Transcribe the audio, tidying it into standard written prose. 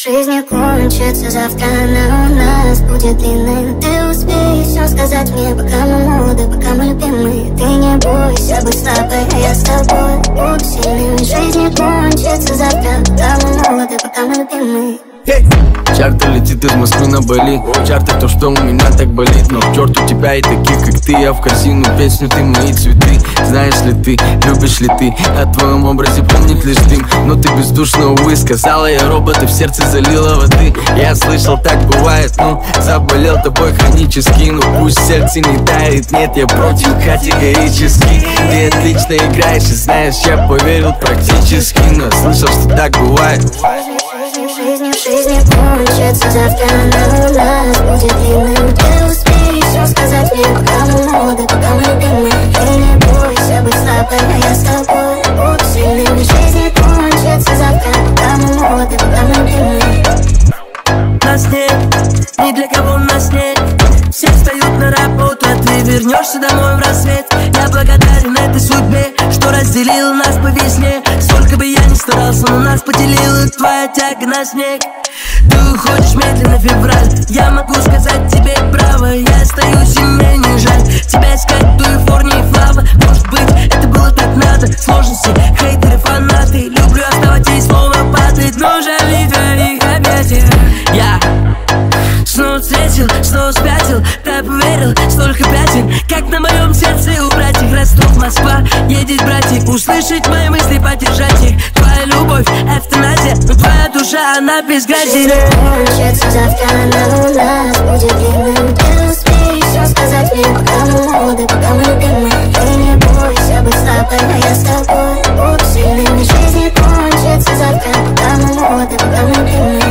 Жизнь не кончится завтра, она у нас будет длинной. Ты успеешь все сказать мне, пока мы молоды, пока мы любимы. Ты не бойся быть слабой, а я с тобой буду сильным. Жизнь не кончится завтра, пока мы молоды, пока мы любимы. Чарта летит из Москвы на Бали. Чарта то, что у меня так болит. Но к черту тебя и таких, как ты. Я в корзину песню, ты мои цветы. Знаешь ли ты, любишь ли ты? О твоем образе помнит лишь дым. Но ты бездушно, увы, сказала я робот, и в сердце залила воды. Я слышал, так бывает, заболел тобой хронически. Но пусть сердце не тает, нет, я против категорически. Ты отлично играешь и знаешь, я поверил практически. Но слышал, что так бывает. Жизнь не кончится завтра, она у нас будет длинной. Ты успеешь все сказать мне, пока мы молоды, пока мы любимы. Ты не бойся быть слабой, а я с тобой буду сильным. Жизнь не кончится завтра, пока мы молоды, пока мы любимы. Нас нет, ни для кого нас нет. Все встают на работу, а ты вернешься домой в рассвет. Я благодарен этой судьбе, что разделила нас по весне. Сколько бы я ни старался, но нас поделила твоя тяга на снег. Ты уходишь медленно, февраль. Я могу сказать тебе право, я остаюсь, и мне не жаль тебя искать, Калифорния и Флава. Может быть, это было так надо. Сложности, хейтеры, фанаты. Люблю оставать и снова падает, но жаль твоих объятий. Я снова встретил, снова спятил. Да поверил, столько пятен, как на моем сердце у братьев. Ростов, Москва, едет братьев. Услышать мои мысли, поддержать их. Твоя любовь, эвтаназия, но твоя душа, она без грязи. Жизнь не кончится завтра, она у нас будет длинной. Ты успеешь все сказать мне, пока мы молоды, пока мы любимы. Ты не бойся быть слабой, а я с тобой буду сильным. Жизнь не кончится завтра, пока мы молоды, пока мы любимы.